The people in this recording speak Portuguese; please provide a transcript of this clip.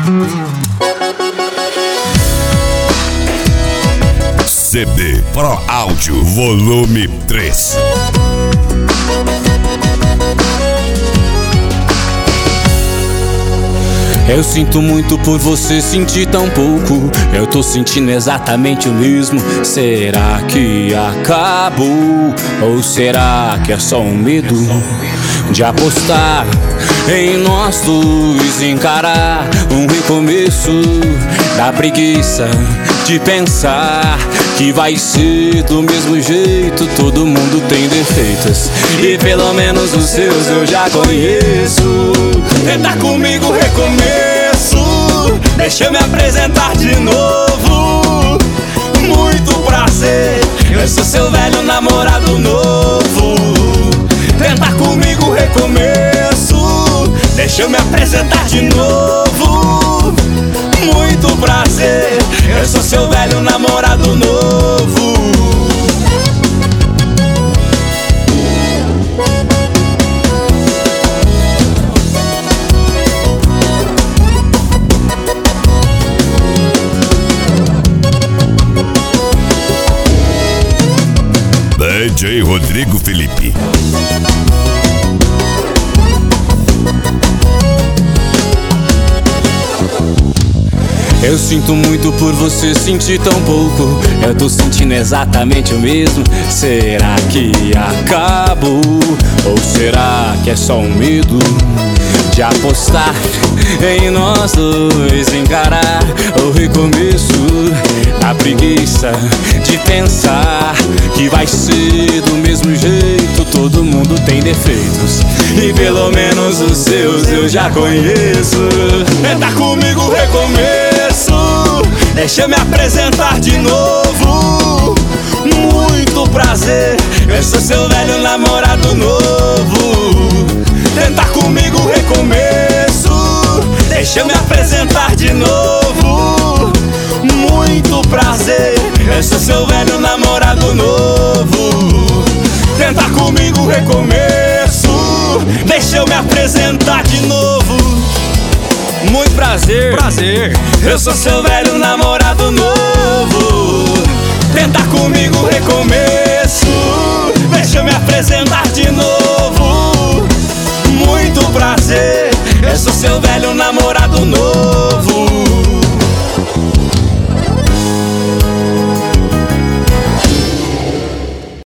CD Pro Áudio Volume 3. Eu sinto muito por você sentir tão pouco. Eu tô sentindo exatamente o mesmo. Será que acabou? Ou será que é só um medo de apostar em nós dois, encarar um recomeço? Da preguiça de pensar que vai ser do mesmo jeito. Todo mundo tem defeitos e pelo menos os seus eu já conheço. Tenta comigo, recomeço. Deixa eu me apresentar de novo. Muito prazer, eu sou seu velho namorado novo. Tenta comigo, recomeço. Deixa eu me apresentar de novo. Muito prazer, eu sou seu velho namorado novo. DJ Rodrigo Felipe. Eu sinto muito por você sentir tão pouco. Eu tô sentindo exatamente o mesmo. Será que acabou? Ou será que é só um medo de apostar em nós dois, encarar o recomeço? A preguiça de pensar que vai ser do mesmo jeito. Todo mundo tem defeitos e pelo menos os seus eu já conheço. Tenta comigo, recomeço. Deixa eu me apresentar de novo. Muito prazer, eu sou seu velho namorado novo. Tenta comigo, recomeço. Deixa eu me apresentar de novo. Muito prazer, eu sou seu velho namorado novo. Tenta comigo, recomeço. Deixa eu me apresentar de novo. Muito prazer, eu sou seu velho namorado novo. Tenta comigo, recomeço. Deixa eu me apresentar